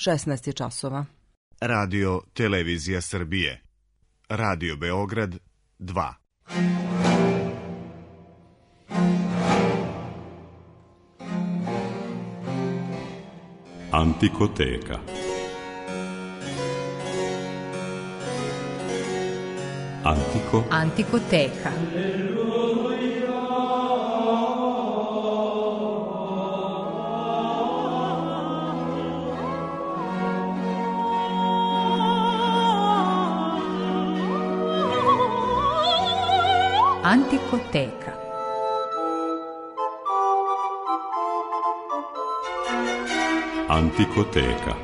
16 je časova. Radio Televizija Srbije. Radio Beograd 2. Antikoteka. Antikoteka. Antikoteka. Antikoteka.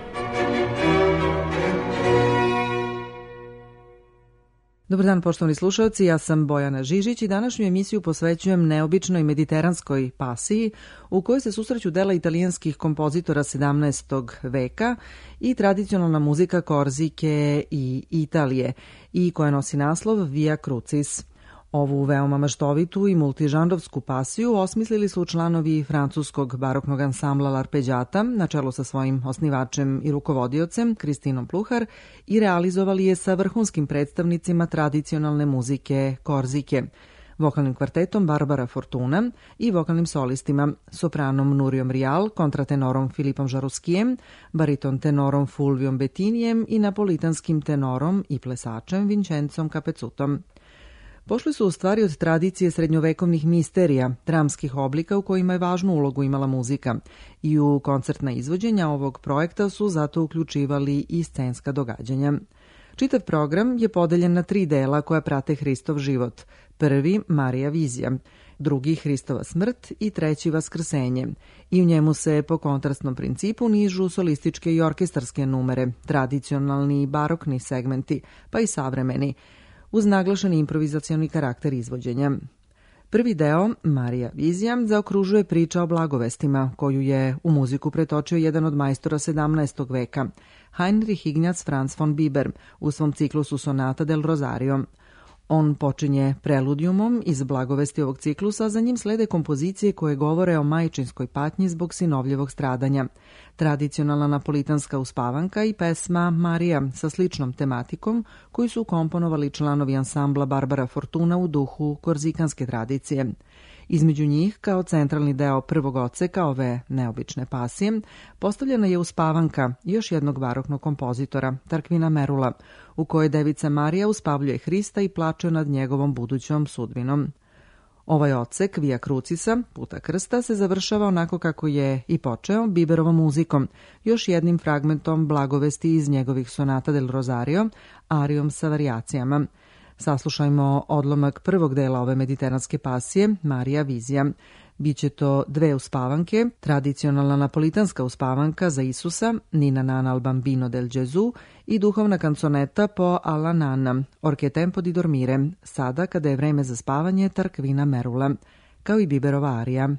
Dobar dan, poštovani slušalci, ja sam Bojana Žižić i današnju emisiju posvećujem neobičnoj mediteranskoj pasiji u kojoj se susreću dela italijanskih kompozitora 17. veka i tradicionalna muzika Korzike i Italije i koja nosi naslov Via Crucis. Ovu veoma maštovitu i multižanrovsku pasiju osmislili su članovi francuskog baroknog ansambla L'Arpeggiata na čelu sa svojim osnivačem i rukovodiocem Kristinom Pluhar i realizovali je sa vrhunskim predstavnicima tradicionalne muzike Korzike, vokalnim kvartetom Barbara Fortuna i vokalnim solistima, sopranom Nurijom Rial, kontratenorom Filipom Žaruskijem, bariton tenorom Fulvijom Bettinijem i napolitanskim tenorom i plesačem Vincenzom Capezutom. Pošli su u stvari od tradicije srednjovekovnih misterija, dramskih oblika u kojima je važnu ulogu imala muzika i u koncertna izvođenja ovog projekta su zato uključivali i scenska događanja. Čitav program je podeljen na 3 dela koja prate Hristov život. Prvi, Marija vizija, drugi, Hristova smrt i treći, Vaskrsenje. I u njemu se po kontrastnom principu nižu solističke i orkestarske numere, tradicionalni i barokni segmenti, pa i savremeni, uz naglašeni improvizacioni karakter izvođenja. Prvi deo, Marija vizija, zaokružuje priča o blagovestima, koju je u muziku pretočio jedan od majstora 17. veka, Heinrich Ignaz Franz von Biber, u svom ciklusu Sonata del Rosario. On počinje preludijumom iz blagovesti ovog ciklusa, a za njim slede kompozicije koje govore o majčinskoj patnji zbog sinovljevog stradanja, tradicionalna napolitanska uspavanka i pesma Marija sa sličnom tematikom koju su komponovali članovi ansambla Barbara Fortuna u duhu korzikanske tradicije. Između njih, kao centralni deo prvog odseka ove neobične pasije, postavljena je uspavanka još jednog baroknog kompozitora, Tarquina Merula, u kojoj devica Marija uspavljuje Hrista i plače nad njegovom budućom sudbinom. Ovaj odsek Via Crucisa, puta krsta, se završava onako kako je i počeo, Biberovom muzikom, još jednim fragmentom blagovesti iz njegovih Sonata del Rosario, arijom sa varijacijama. Saslušajmo odlomak prvog dela ove mediteranske pasije, Marija vizija. Biće to 2 uspavanke, tradicionalna napolitanska uspavanka za Isusa, Nina Nana al Bambino del Gesù i duhovna kanconeta po Alla Nana, Orche tempo di dormire, sada kada je vreme za spavanje Tarquina Merula, kao i Biberova arija.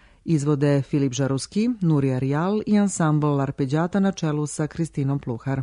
Izvode Filip Žaruski, Nurija Rial i ansambl L'Arpeggiata na čelu sa Kristinom Pluhar.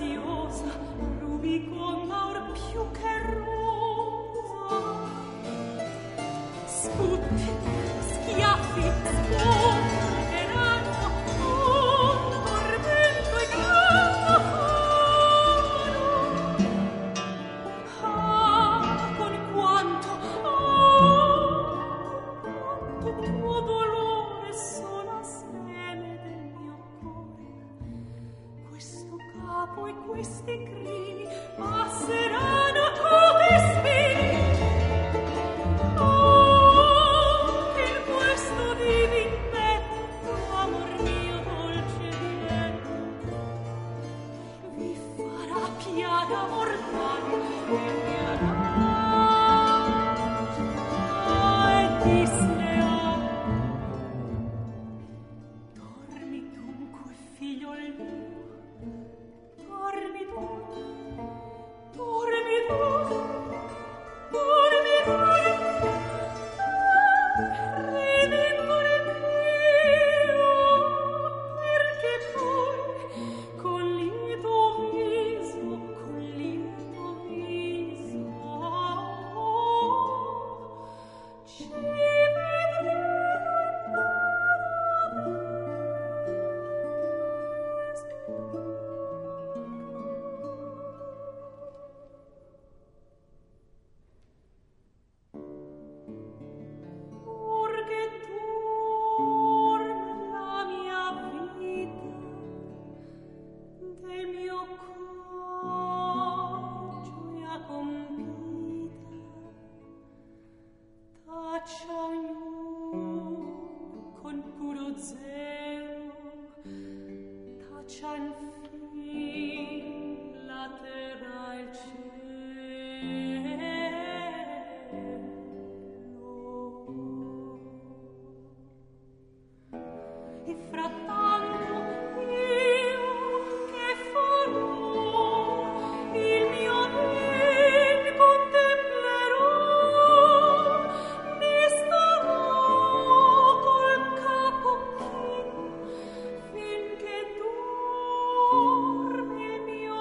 graziosa, rubiconda or più che rosa. Sputi, schiaffi, sputeranno, un tormento e gran affano. Ah, con quanto tuo dolore sola seme del mio cuore. Questo capo e questi crini passeranno a codespini. Oh, che in questo divin petto, amor mio dolce diletto, vi farà piaga mortale e mi arrangia e disleale. Dormi dunque, figliol mio, dormi dunque, dormi dunque, dormi dunque, Redentore mio, perché poi con lieto viso ci vedremo Purché dorme la mia vita, del mio cor gioia compita, taccia ognuno con puro zelo, taccia infin la terra e il cielo. E frattanto io che farò, il mio ben contemplerò, mi starò col capo chino finché dorme il mio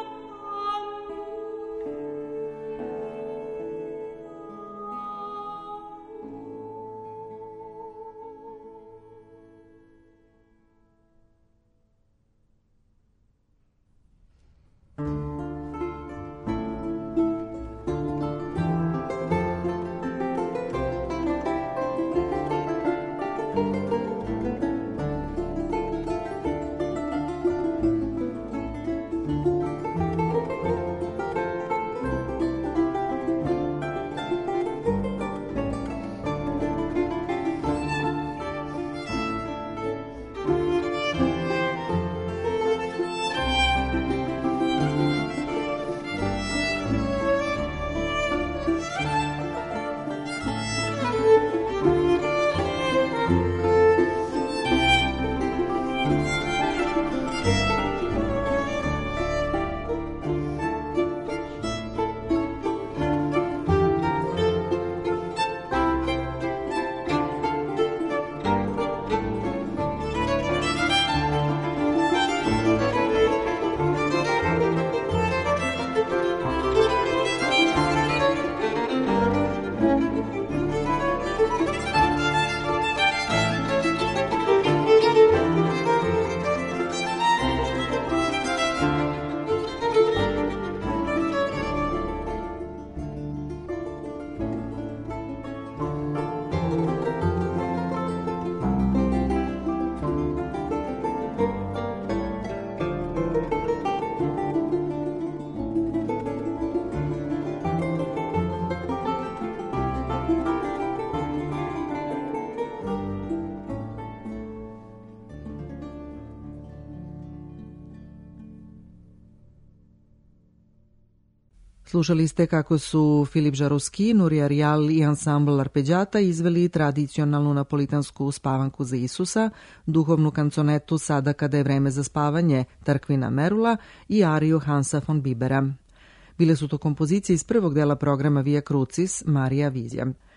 Slušali ste kako su Filip Žarovski, Nurija Rijal i ansambl arpeđata izveli tradicionalnu napolitansku spavanku za Isusa, duhovnu kanconetu Sada kada je vreme za spavanje Tarkvina Merula i ariju Hansa von Bibera. Bile su to kompozicije iz prvog dela programa Via Crucis, Marija Vizija.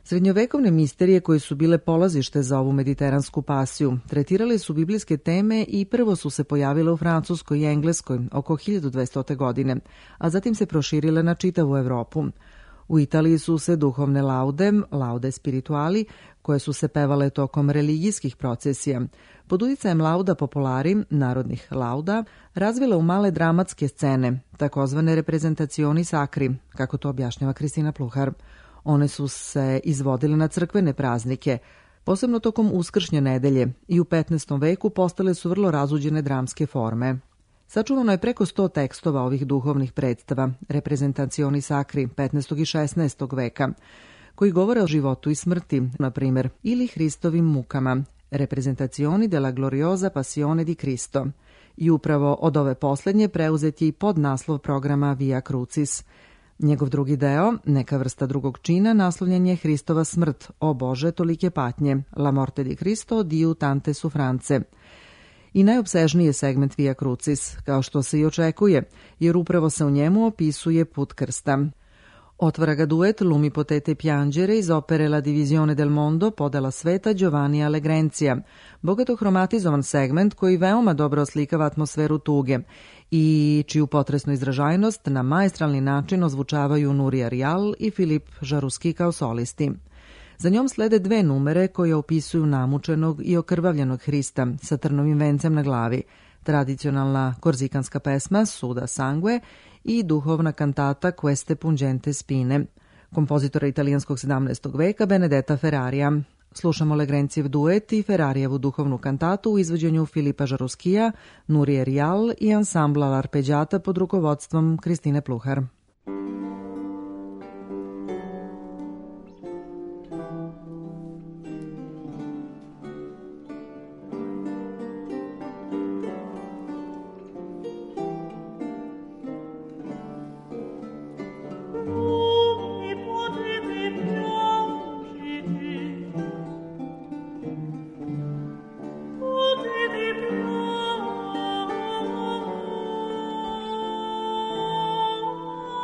Srednjovekovne misterije koje su bile polazište za ovu mediteransku pasiju tretirale su biblijske teme i prvo su se pojavile u Francuskoj i Engleskoj oko 1200. godine, a zatim se proširile na čitavu Evropu. U Italiji su se duhovne laude spirituali, koje su se pevale tokom religijskih procesija, pod uticajem lauda popolari, narodnih lauda, razvile u male dramatske scene, takozvane reprezentacioni sacri, kako to objašnjava Kristina Pluhar. One su se izvodile na crkvene praznike, posebno tokom uskršnje nedelje, i u 15. veku postale su vrlo razuđene dramske forme. Sačuvano je preko 100 tekstova ovih duhovnih predstava, reprezentacioni sacri 15. i 16. veka, koji govore o životu i smrti, na primjer, ili Hristovim mukama, reprezentacioni della gloriosa passione di Cristo. I upravo od ove posljednje preuzet je i podnaslov programa Via Crucis. Njegov drugi deo, neka vrsta drugog čina, naslovljen je Hristova smrt, o Bože, tolike patnje, La morte di Cristo, Diu tante sufrance. I najopsežniji je segment Via Crucis, kao što se i očekuje, jer upravo se u njemu opisuje put krsta. Otvara ga duet Lumi potete piangere iz opere La divisione del mondo, podela sveta Giovanni Allegrencia, bogato hromatizovan segment koji veoma dobro oslikava atmosferu tuge i čiju potresnu izražajnost na maestralni način ozvučavaju Nuria Rial i Filip Žaruski kao solisti. Za njom slede dve numere koje opisuju namučenog i okrvavljenog Hrista sa trnovim vencem na glavi, tradicionalna korzikanska pesma Suda Sangue i duhovna kantata Queste pungente spine, kompozitora italijanskog 17. veka Benedetta Ferrarija. Slušamo Legrencijev duet i Ferrarijevu duhovnu kantatu u izvođenju Filipa Žaruskija, Nurije Rial i ansambla L'Arpeggiata pod rukovodstvom Kristine Pluhar. Potete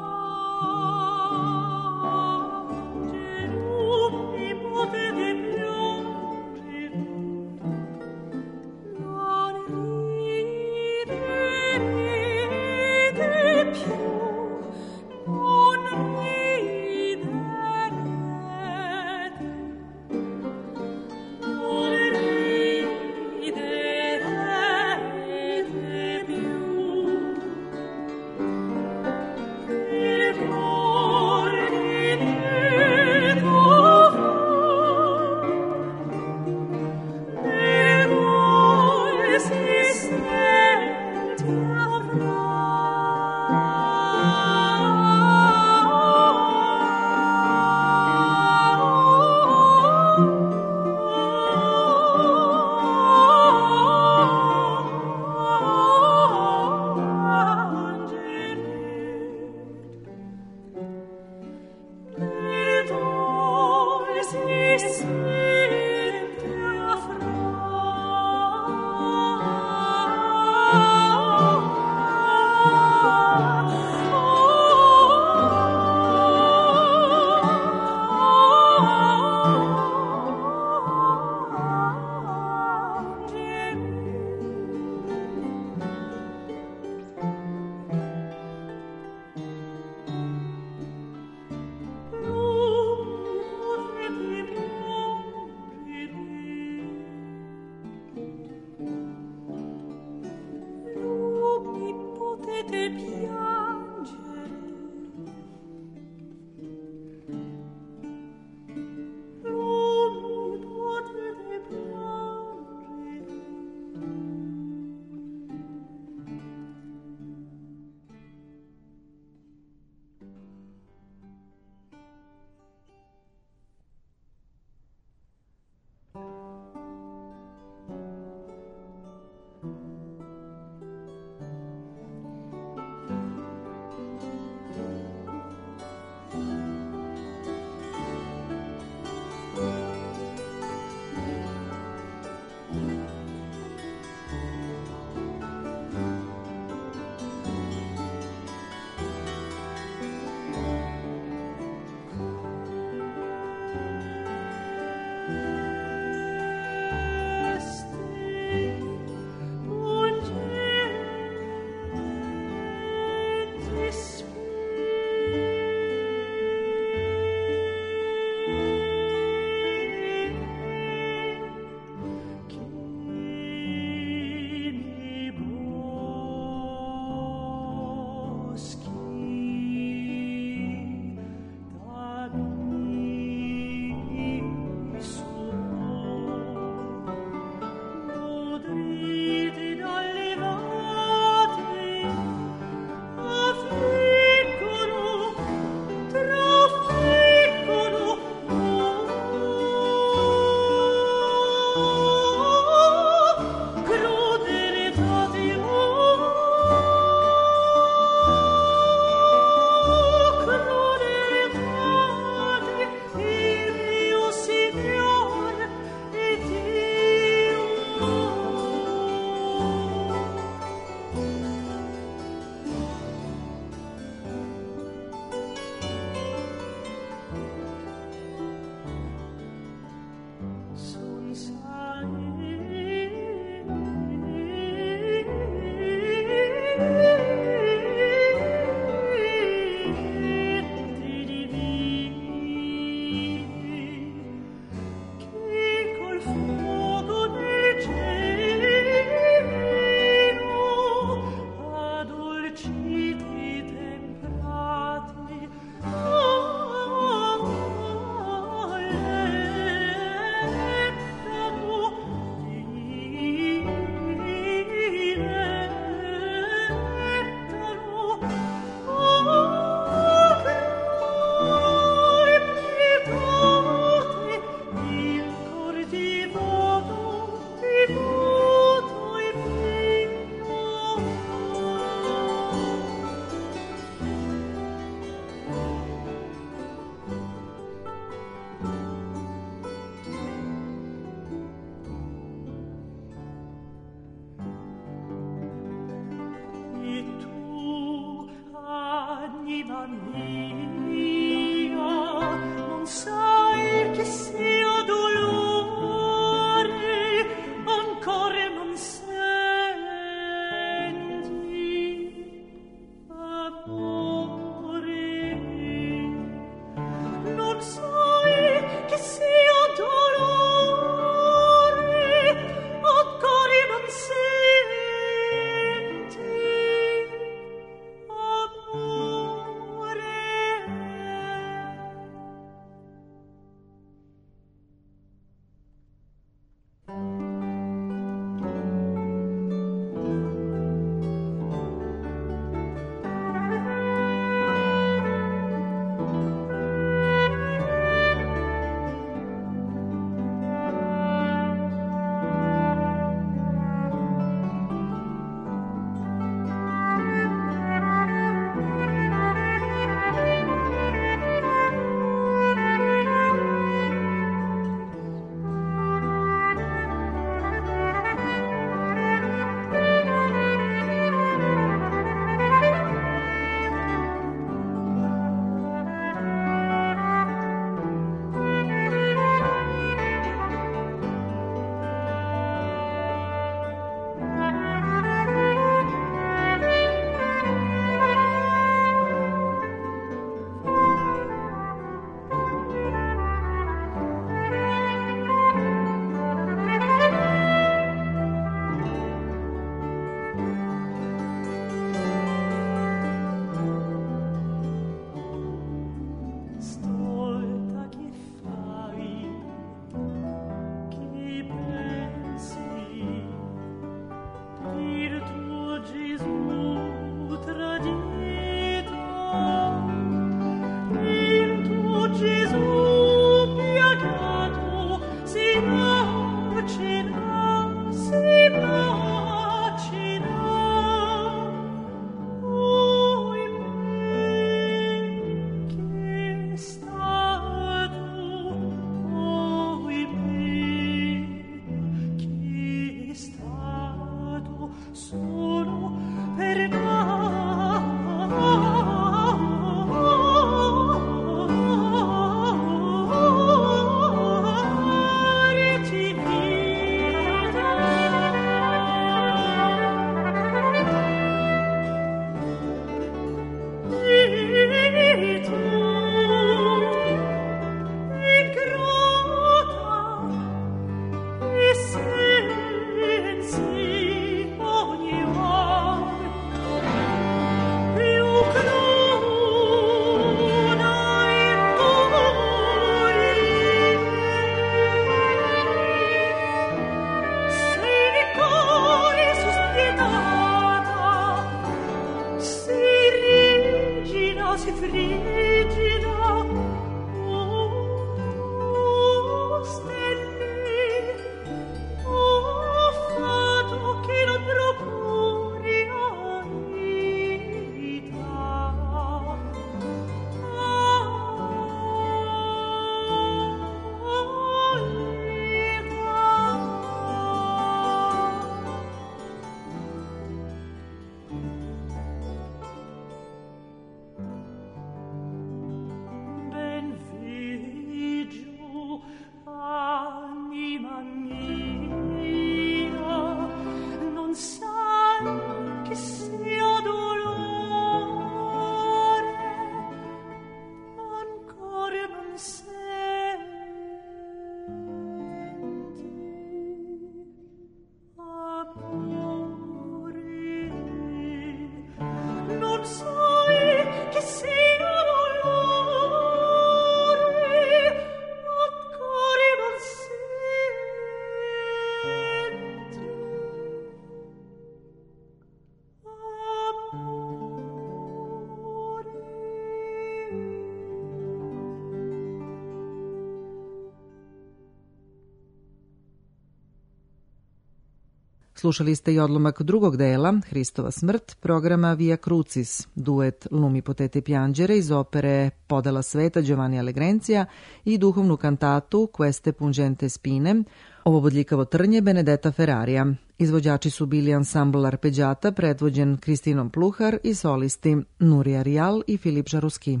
Slušali ste i odlomak drugog dela, Hristova smrt, programa Via Crucis, duet Lumi potete piangere iz opere Podela sveta Giovanni Allegrencija i duhovnu kantatu Queste pungente spine, ovo bodljikavo trnje Benedetta Ferrarija. Izvođači su bili ansambl arpeđata predvođen Kristinom Pluhar i solisti Nuria Rial i Filip Žaruski.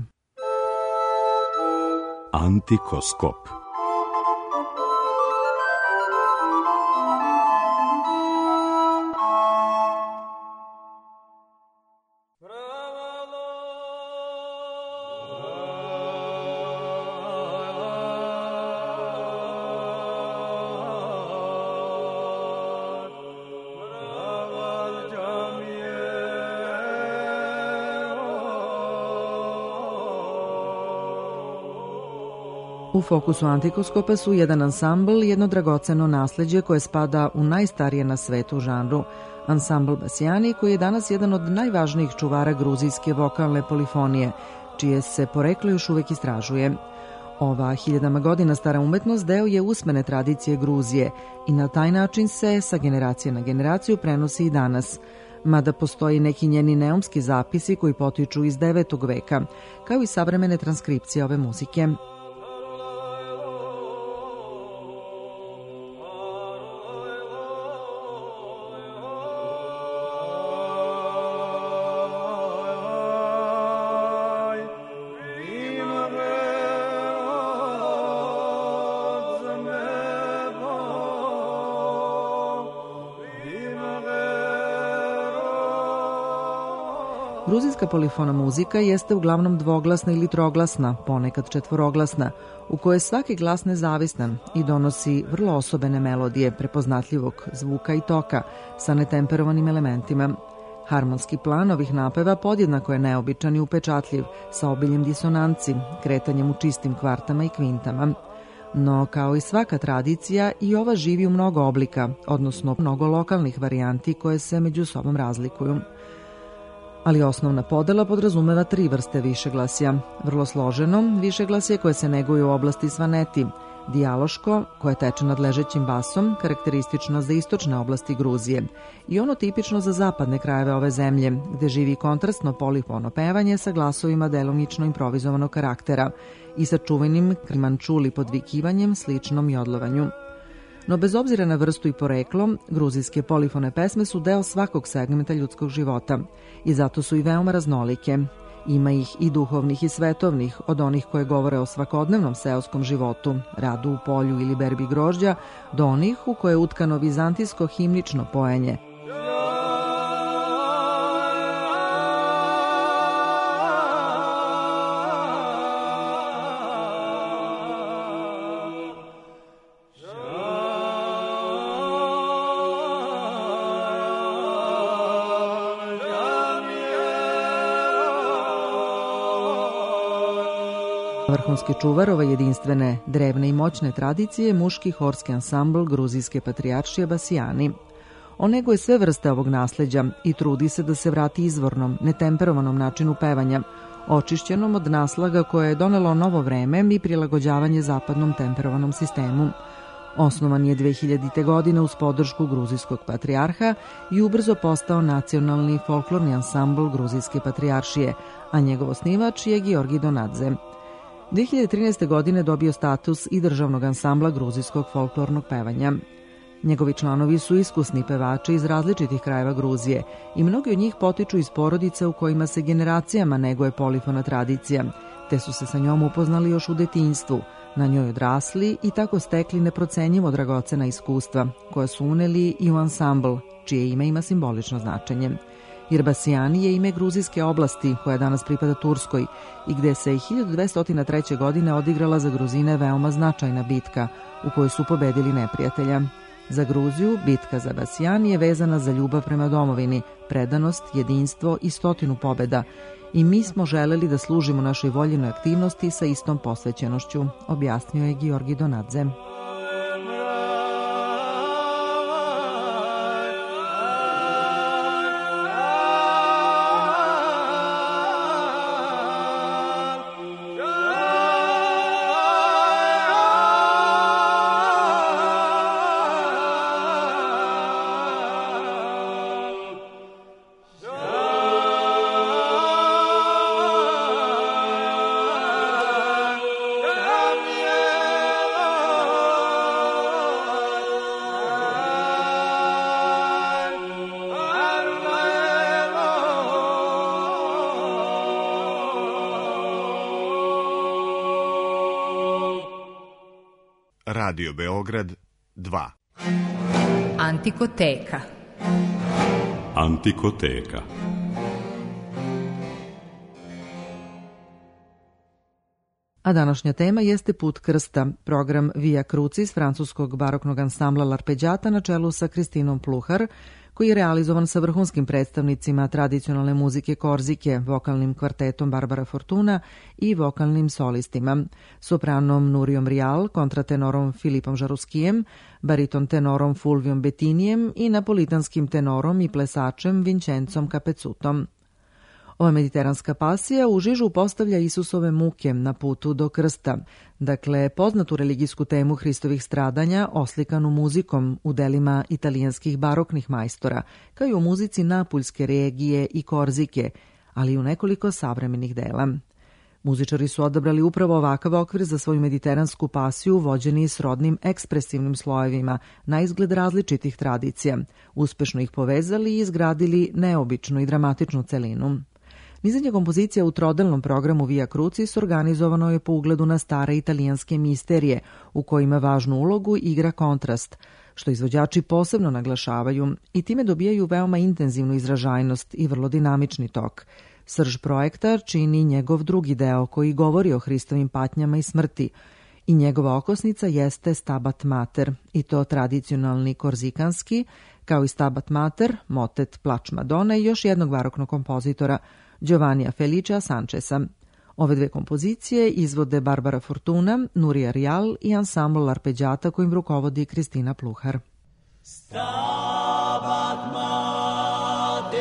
Antikoskop. U fokusu Antikoskopa su jedan ansambl i jedno dragoceno nasleđe koje spada u najstarije na svetu žanru. Ansambl Basijani, koji je danas jedan od najvažnijih čuvara gruzijske vokalne polifonije, čije se poreklo još uvek istražuje. Ova hiljadama godina stara umetnost deo je usmene tradicije Gruzije i na taj način se sa generacije na generaciju prenosi i danas. Mada postoji neki njeni neumski zapisi koji potiču iz 9. veka, kao i savremene transkripcije ove muzike. Gruzijska polifona muzika jeste uglavnom dvoglasna ili troglasna, ponekad četvoroglasna, u kojoj je svaki glas nezavistan i donosi vrlo osobene melodije prepoznatljivog zvuka i toka sa netemperovanim elementima. Harmonski plan ovih napeva podjednako je neobičan i upečatljiv, sa obiljem disonanci, kretanjem u čistim kvartama i kvintama. No, kao i svaka tradicija, i ova živi u mnogo oblika, odnosno mnogo lokalnih varijanti koje se među sobom razlikuju. Ali osnovna podela podrazumeva 3 vrste višeglasja. Vrlo složeno višeglasje koje se neguje u oblasti svaneti, dijaloško koje teče nad ležećim basom, karakteristično za istočne oblasti Gruzije, i ono tipično za zapadne krajeve ove zemlje, gde živi kontrastno polifono pevanje sa glasovima delomično improvizovanog karaktera i sa čuvenim krimančuli podvikivanjem sličnom jodlovanju. No bez obzira na vrstu i poreklo, gruzijske polifone pesme su deo svakog segmenta ljudskog života i zato su i veoma raznolike. Ima ih i duhovnih i svetovnih, od onih koje govore o svakodnevnom seoskom životu, radu u polju ili berbi grožđa, do onih u koje je utkano vizantijsko himnično pojenje. Vrhunski čuvar ove jedinstvene, drevne i moćne tradicije muški horski ansambl gruzijske patrijaršije Basijani. On neguje sve vrste ovog nasleđa i trudi se da se vrati izvornom, netemperovanom načinu pevanja, očišćenom od naslaga koje je donelo novo vreme i prilagođavanje zapadnom temperovanom sistemu. Osnovan je 2000. godine uz podršku gruzijskog patrijarha i ubrzo postao nacionalni folklorni ansambl gruzijske patrijaršije, a njegov osnivač je Georgi Donadze. 2013. godine dobio status i državnog ansambla gruzijskog folklornog pevanja. Njegovi članovi su iskusni pevači iz različitih krajeva Gruzije i mnogi od njih potiču iz porodica u kojima se generacijama neguje polifona tradicija, te su se sa njom upoznali još u detinjstvu, na njoj odrasli i tako stekli neprocenjivo dragocena iskustva, koja su uneli i u ansambl, čije ime ima simbolično značenje. Irbasiani je ime gruzijske oblasti, koja danas pripada Turskoj i gde se 1203. godine odigrala za Gruzine veoma značajna bitka, u kojoj su pobedili neprijatelja. Za Gruziju bitka za Basijan je vezana za ljubav prema domovini, predanost, jedinstvo i 100 pobeda. I mi smo želeli da služimo našoj voljenoj aktivnosti sa istom posvećenošću, objasnio je Georgi Donadze. Radio Beograd 2. Antikoteka. Antikoteka. A današnja tema jeste Put krsta, program Via Crucis francuskog baroknog ansambla L'Arpeggiata na čelu sa Kristinom Pluhar, koji je realizovan sa vrhunskim predstavnicima tradicionalne muzike Korzike, vokalnim kvartetom Barbara Fortuna i vokalnim solistima, sopranom Nurijom Rial, kontratenorom Filipom Žaruskijem, bariton tenorom Fulvijom Bettinijem i napolitanskim tenorom i plesačem Vincenzom Capecutom. Ova mediteranska pasija u žižu postavlja Isusove muke na putu do krsta, dakle poznatu religijsku temu Hristovih stradanja oslikanu muzikom u delima italijanskih baroknih majstora, kao i u muzici Napuljske regije i Korzike, ali i u nekoliko savremenih dela. Muzičari su odabrali upravo ovakav okvir za svoju mediteransku pasiju, vođeni srodnim ekspresivnim slojevima, na izgled različitih tradicija, uspešno ih povezali i izgradili neobičnu i dramatičnu celinu. Nizanje kompozicija u trodelnom programu Via Crucis organizovano je po ugledu na stare italijanske misterije, u kojima važnu ulogu igra kontrast, što izvođači posebno naglašavaju i time dobijaju veoma intenzivnu izražajnost i vrlo dinamični tok. Srž projekta čini njegov drugi deo koji govori o Hristovim patnjama i smrti i njegova okosnica jeste Stabat Mater, i to tradicionalni korzikanski, kao i Stabat Mater, motet Plač Madone i još jednog baroknog kompozitora, Giovannija Felicia Sancheza. Ove dve kompozicije izvode Barbara Fortuna, Nurija Rial i ansambl L'Arpeggiata kojim rukovodi Kristina Pluhar. Stabat Mater,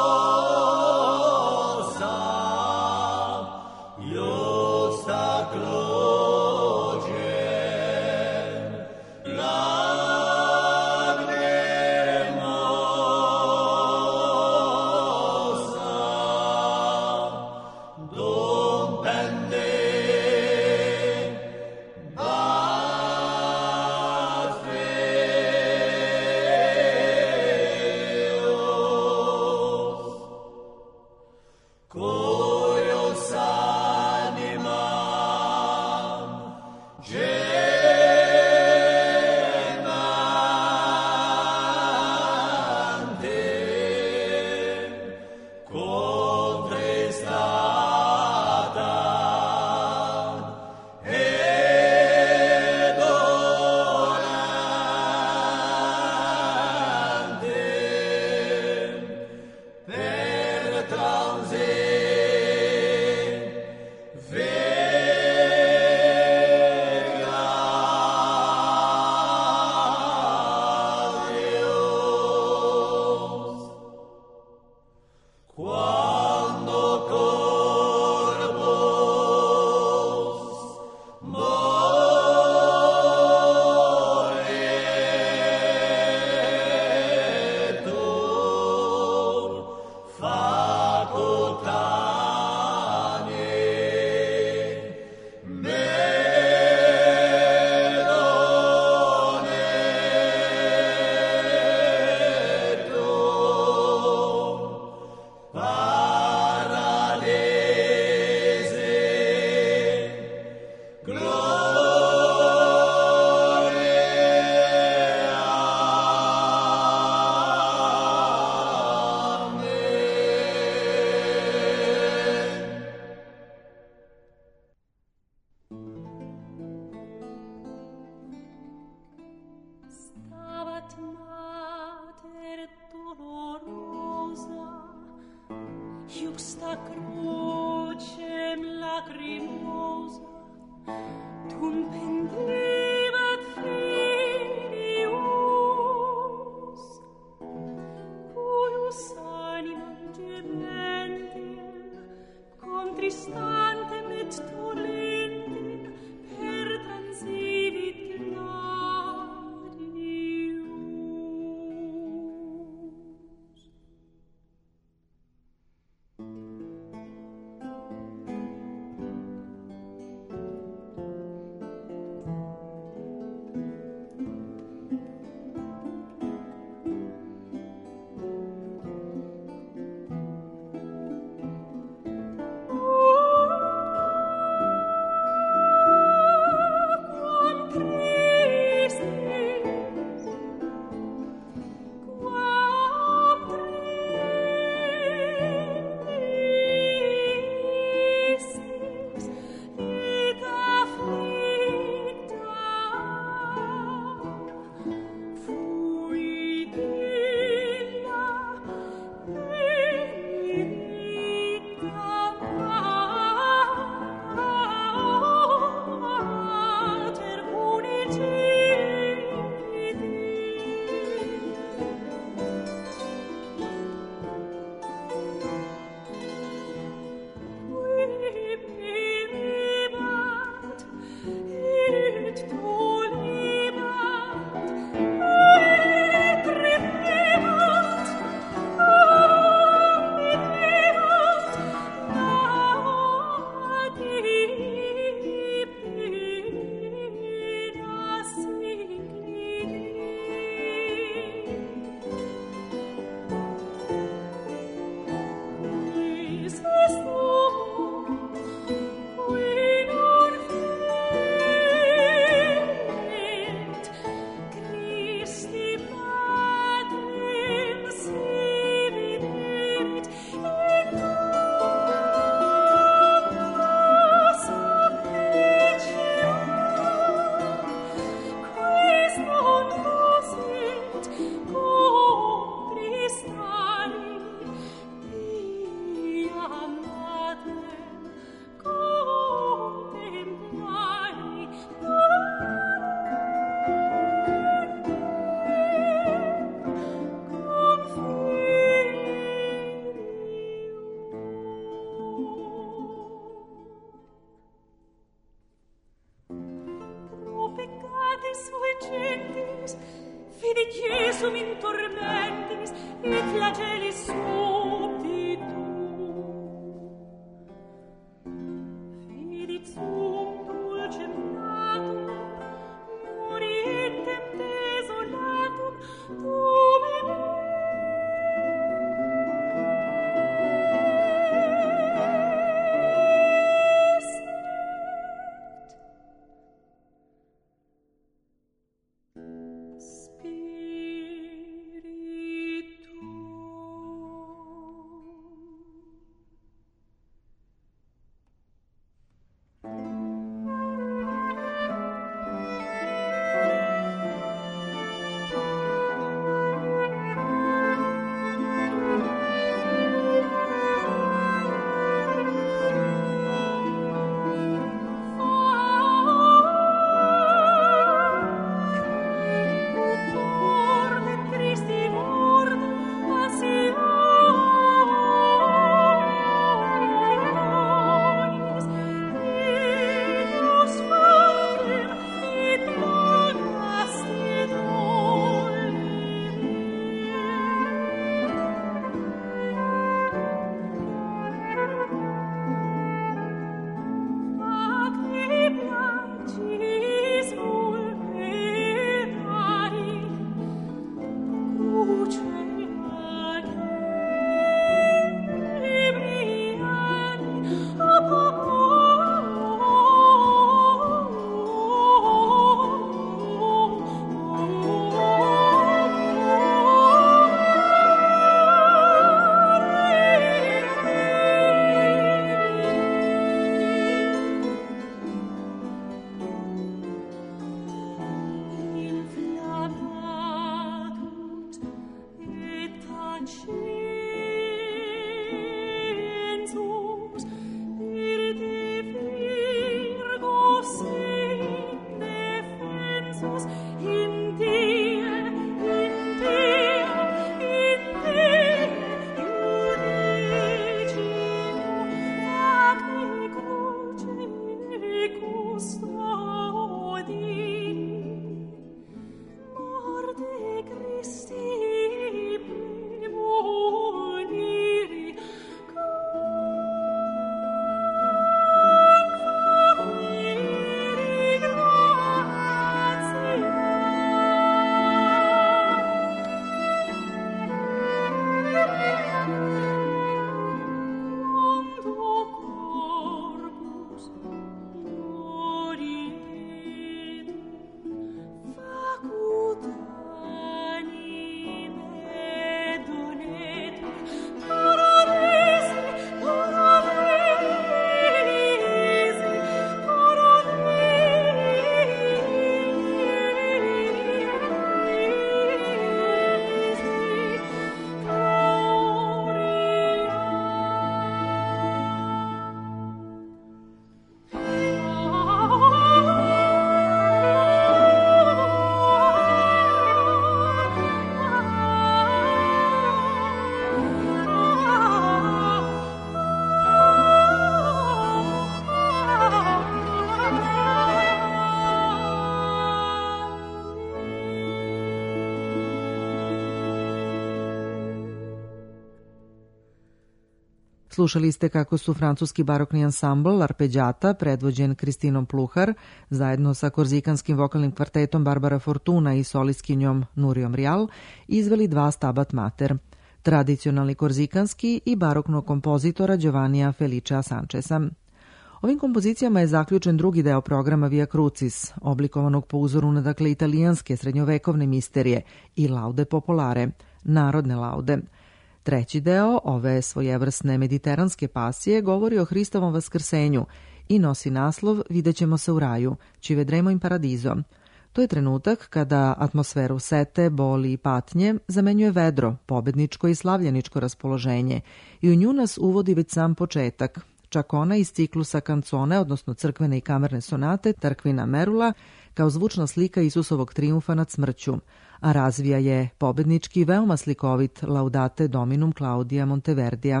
Slušali ste kako su francuski barokni ansambl Arpeggiata, predvođen Kristinom Pluhar, zajedno sa korzikanskim vokalnim kvartetom Barbara Fortuna i solistkinjom Nurijom Rial, izveli dva Stabat Mater, tradicionalni korzikanski i baroknog kompozitora Giovannija Felicea Sancheza. Ovim kompozicijama je zaključen drugi deo programa Via Crucis, oblikovanog po uzoru na italijanske srednjovekovne misterije i laude popolare, narodne laude. Treći deo ove svojevrsne mediteranske pasije govori o Hristovom vaskrsenju i nosi naslov Videćemo se u raju, ci vedremo in paradiso. To je trenutak kada atmosferu sete, boli i patnje zamenjuje vedro, pobedničko i slavljeničko raspoloženje i u nju nas uvodi već sam početak. Čakona iz ciklusa kancone, odnosno crkvene i kamerne sonate, Tarquina Merula, kao zvučna slika Isusovog trijumfa nad smrću, a razvija je pobednički veoma slikovit Laudate Dominum Claudia Monteverdija.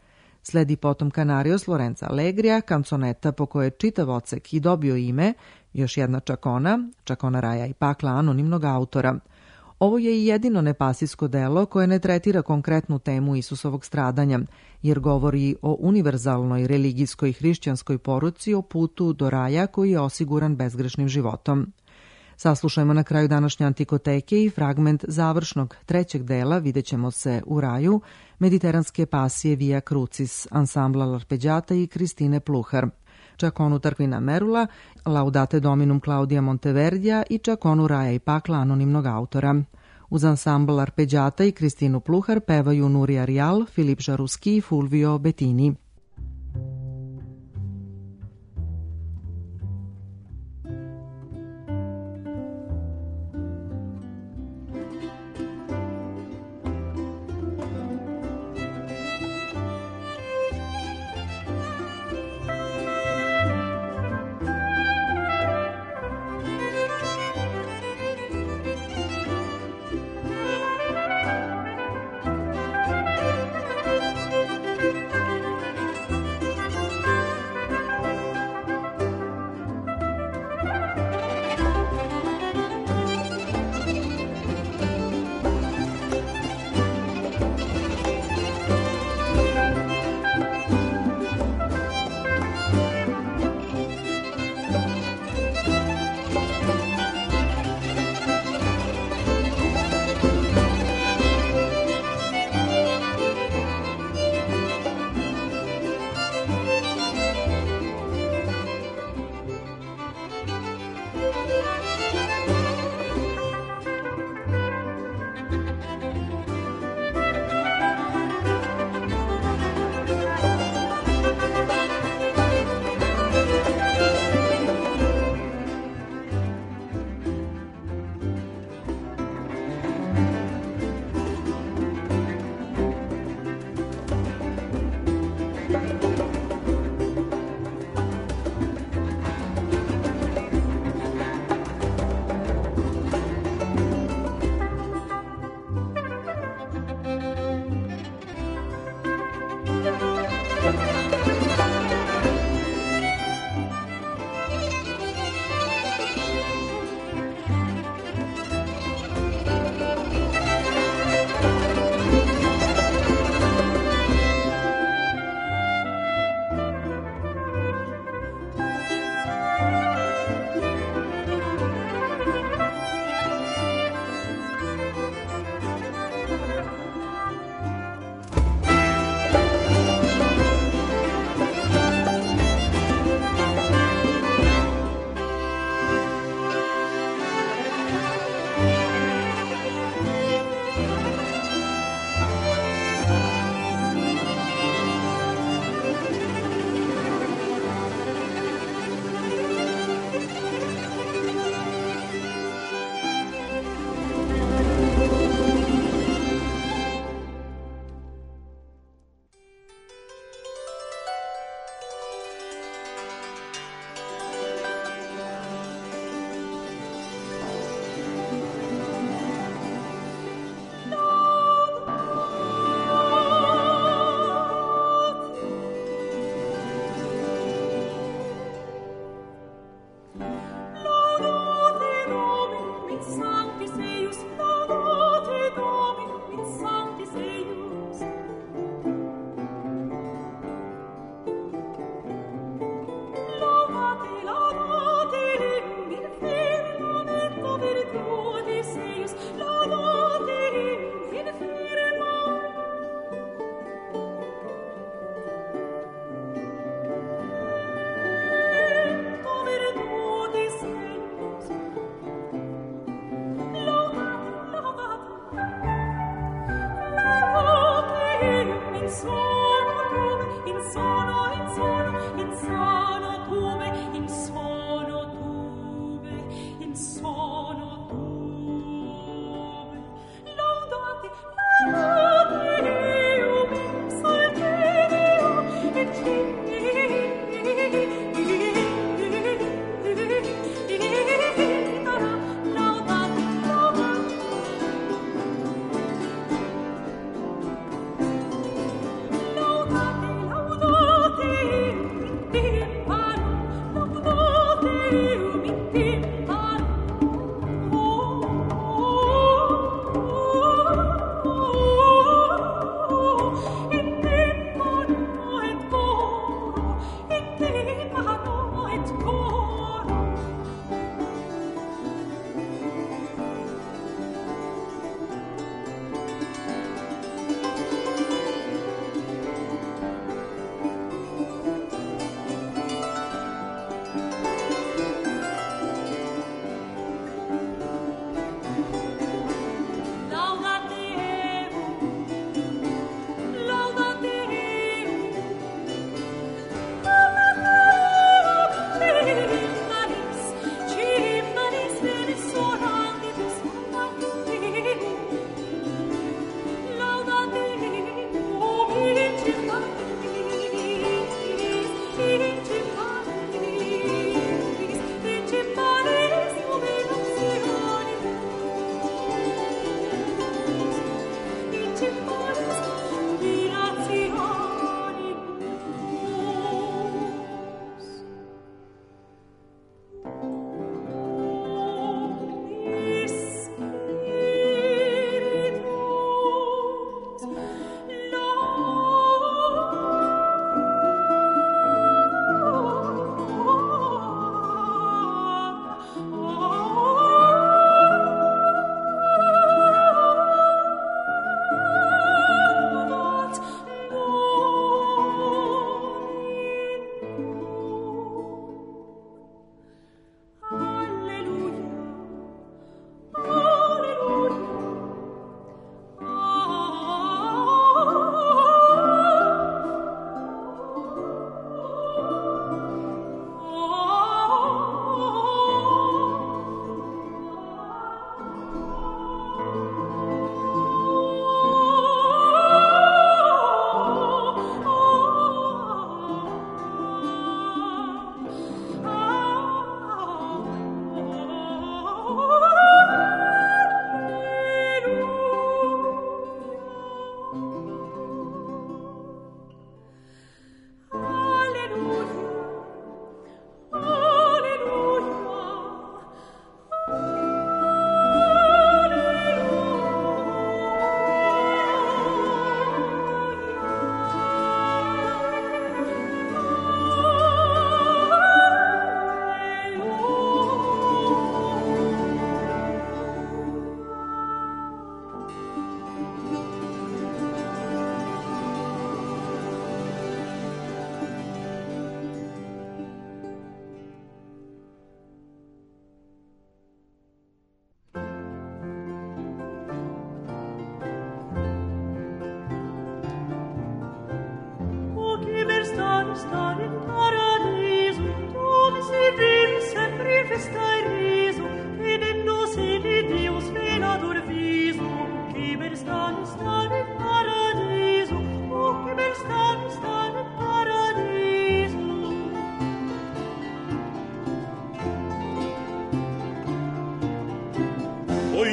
Sledi potom Canarios Lorenza Allegrija, kanconeta po kojoj je čitav odsek i dobio ime, još jedna čakona, Čakona raja i pakla anonimnog autora. Ovo je i jedino nepasijsko delo koje ne tretira konkretnu temu Isusovog stradanja, jer govori o univerzalnoj religijskoj i hrišćanskoj poruci o putu do raja koji je osiguran bezgrešnim životom. Saslušajmo na kraju današnje Antikoteke i fragment završnog trećeg dela Videćemo se u raju, mediteranske pasije Via Crucis, ansambla Arpeggiata i Kristine Pluhar, Čakonu Tarquina Merula, Laudate Dominum Claudia Monteverdija i Čakonu raja i pakla anonimnog autora. Uz ansambl Arpeggiata i Kristinu Pluhar pevaju Nuria Rial, Filip Žaruski i Fulvio Bettini.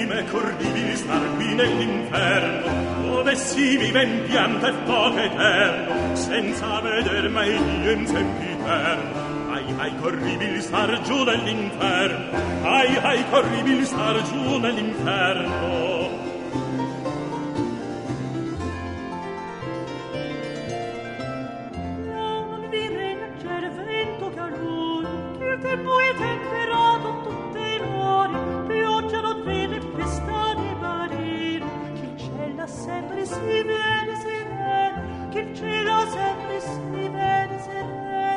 com'è corribile star qui nell'inferno, dove si vive in pianto e fuoco eterno, senza veder mai Dio in sempiterno. Ai, corribile star giù nell'inferno, ai, corribile star giù nell'inferno. Non vi regge vento calore, che il tempo è temperato tutte l'ore, pioggia non vede pestare marino, che il cielo sempre si vede sereno, che il cielo sempre si vede sereno.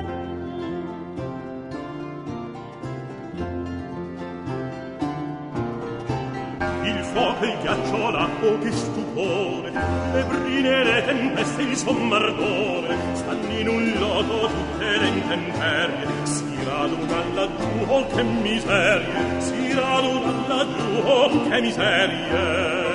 Il fuoco, il ghiaccio, l'acqua, che stupore, le brine, le tempeste, il sommardore, stanno in un lodo tutte le intemperie, si radunano laggiù, oh che miserie, si radunano laggiù, oh che miserie.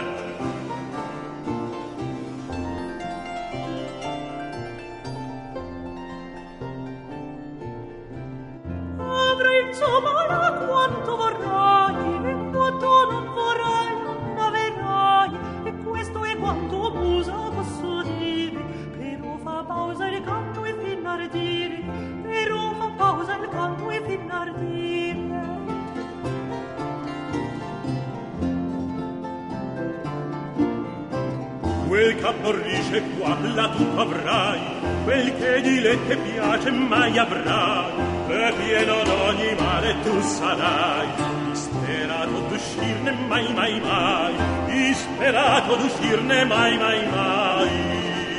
Avrai il suo male quanto vorrai, e quanto non vorrai non averai, e questo è quanto musa posso dire, però fa pausa il canto e fin ardire, però fa pausa il canto e fin ardire. Quel che aborrisce qua, là tu avrai, quel che di lei che piace mai avrai, e pieno d'ogni male tu sarai, disperato d'uscirne mai mai mai, disperato d'uscirne mai mai mai.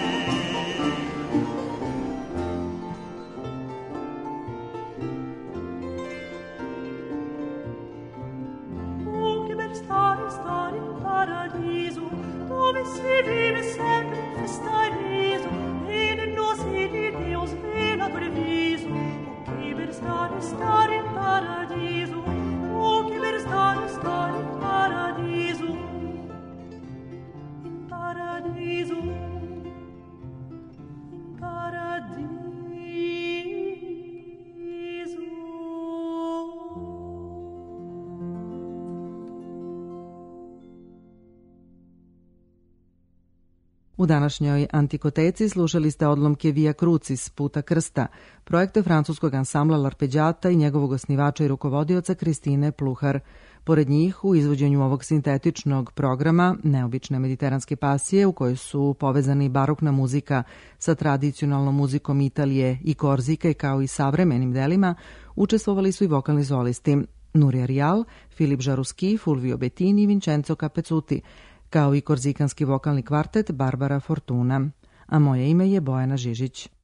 Stare in paradiso, dove si vive sempre in festa e riso, e nel nome di Dio svelato il viso. Oh, che per stare in paradiso, oh, che per stare in paradiso, in paradiso, in paradiso. U današnjoj Antikoteci slušali ste odlomke Via Crucis, Puta krsta, projekte francuskog ansambla Larpeđata i njegovog osnivača i rukovodioca Kristine Pluhar. Pored njih, u izvođenju ovog sintetičnog programa Neobične mediteranske pasije, u kojoj su povezani barokna muzika sa tradicionalnom muzikom Italije i Korzike, kao i savremenim delima, učestvovali su i vokalni solisti Nuria Rial, Filip Žaruski, Fulvio Bettini i Vincenzo Capezuti, kao i korzikanski vokalni kvartet Barbara Fortuna. A moje ime je Bojana Žižić.